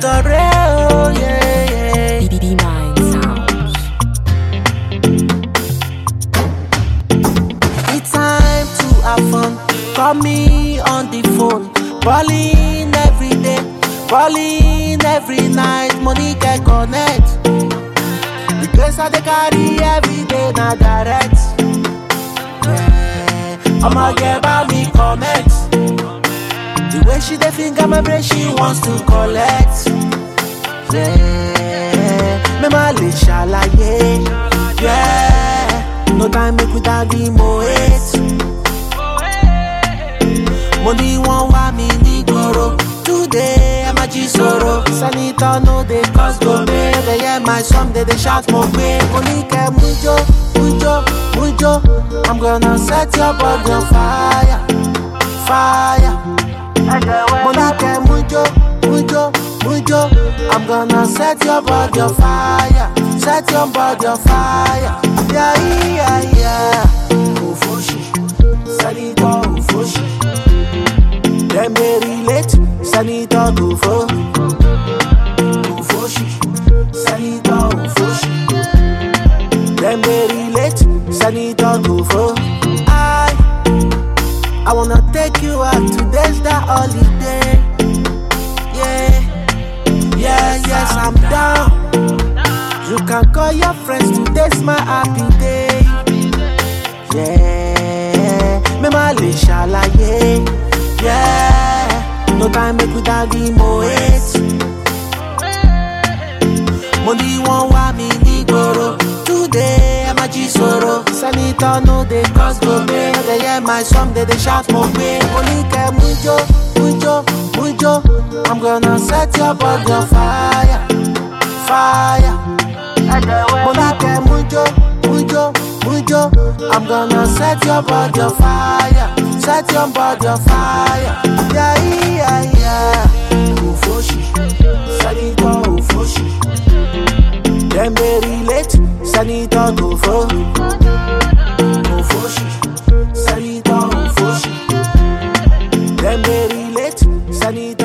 real, yeah, yeah. BB Mind Sounds. It's time to have fun. Call me on the phone. Balling every day, balling every night. Money can connect. The place I dey carry every day na direct. Yeah, I'ma get by me connect. The way she dey finger my brain, she wants to collect. Yeah, me ma le ṣàlàyé. Yeah, no time make we dagi moet. Money won't want me nígboro. Today I'm a G-Soro. Senator no dey cause go pay. They hear my song, they shout mo pay. Monike mujo, mujo, mujo. I'm gonna set your body on fire, fire. Monike mujo, mujo, mujo. I'm gonna set your body on fire, set your body on fire. Yeah, yeah, yeah. Ufoshi, Senator Ufoshi. Them they relate, Senator Ufo. Ufoshi, Senator Ufoshi. Them they relate, Senator Ufo. I wanna take you out, today's the holiday. Yeah, yeah, yes, I'm down. You can call your friends, today's my happy day. Yeah, me ma le ṣàlàyé. Yeah, no time make we dagi moet. Money won't want me nígboro. Today I'm a G-Soro. Senator no dey cause go pay. They hear my song, they shout mo pay. Monike mujo, mujo, mujo. I'm gonna set your body on fire, fire. Monike mujo, mujo, mujo. I'm gonna set your body on fire, set your body on fire. Yeah, yeah, yeah. Ufoshi, Senator Ufoshi. Them they relate, Senator Ufo. Ufoshi, Senator Ufoshi. Them they relate, Senator